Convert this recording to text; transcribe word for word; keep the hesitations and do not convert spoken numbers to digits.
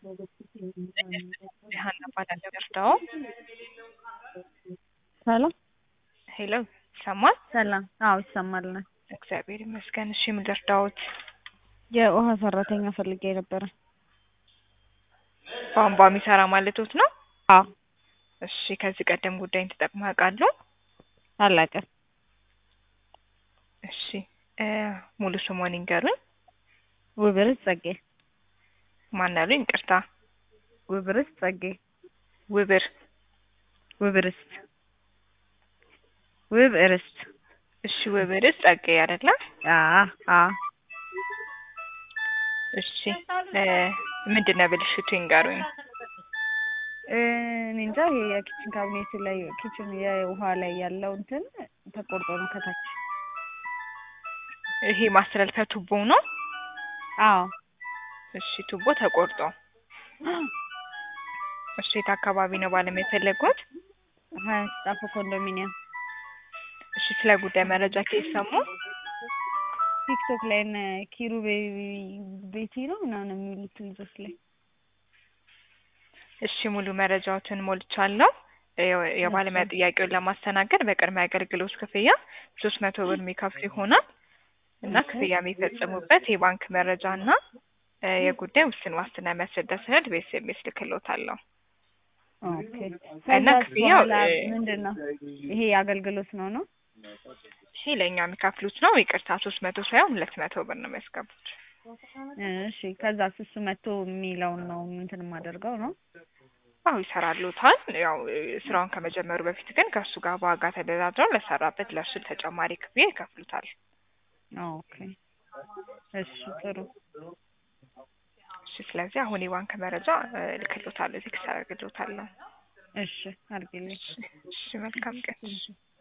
ሪሃና እባላለሁ ገርዳው። ሰላም ሄሎ ይሰማል? ሰላም። አዎ ይሰማል። እግዚአብሔር ይመስገን። እሺ ምን ልርዳዎት? የውሃ ሰራተኛ ፈልጌ ነበረ። ቧንቧ የሚሰራ ማለቶት ነው? አዎ። እሺ ከዚህ ቀደም ጉዳይን ተጠቅመው ያውቃሉ? አላውቅም። እሺ እ ሙሉ ስሙን ይንገሩኝ። ውብርስ ጸጌ። ማን አሉኝ? ይቅርታ። ውብርስ ጸጌ። ውብር ውብርስ ውብርስ። እሺ ውብርስ ጸጌ አይደለ? አዎ አዎ። እሺ እ ምንድነው ብልሽቱ ይንገሩኝ። እ እኔ እንጃ ይሄ የኪችን ካቢኔቱ ላይ ኪችን የውሃ ላይ ያለው እንትን ተቆርጦ ነው ከታች። ይሄ ማስተላለፊያ ቱቦ ነው? አዎ። እሺ ቱቦ ተቆርጦ። እሺ የት አካባቢ ነው ባለም የፈለጉት? ሀያት ጣፎ ኮንዶሚኒየም። እሺ ስለ ጉዳይ መረጃ ከሰሙ? ቲክቶክ ላይ እና ኪሩ ቤቲ ነው ምናምን የሚሉት ልጆች ላይ። እሺ ሙሉ መረጃዎችን ሞልቻለሁ። የባለሙያ ጥያቄውን ለማስተናገድ በቅድመ አገልግሎት ክፍያ ሶስት መቶ ብር የሚከፍሉ ይሆናል እና ክፍያ የሚፈጽሙበት የባንክ መረጃ እና የጉዳይ ውስን ዋስትና የሚያስረዳ ሰነድ በኤስኤምኤስ ልክልዎታለሁ። ኦኬ። እና ክፍያው ምንድን ነው? ይሄ አገልግሎት ነው ነው? እሺ ለኛ የሚከፍሉት ነው። ይቅርታ ሶስት መቶ ሳይሆን ሁለት መቶ ብር ነው የሚያስገቡት። እሺ ከዛ እሱ መቶ የሚለውን ነው እንትን የማደርገው ነው? አዎ ይሰራሉታል። ያው ስራውን ከመጀመሩ በፊት ግን ከእሱ ጋር በዋጋ ተደራድረው ለሰራበት ለእሱ ተጨማሪ ክፍያ ይከፍሉታል። ኦኬ እሺ ጥሩ። እሺ ስለዚህ አሁን የባንክ መረጃ ልክልዎታለሁ፣ ቴክስት አደርግልዎታለሁ። እሺ አድርጊልኝ። እሺ መልካም ቀን።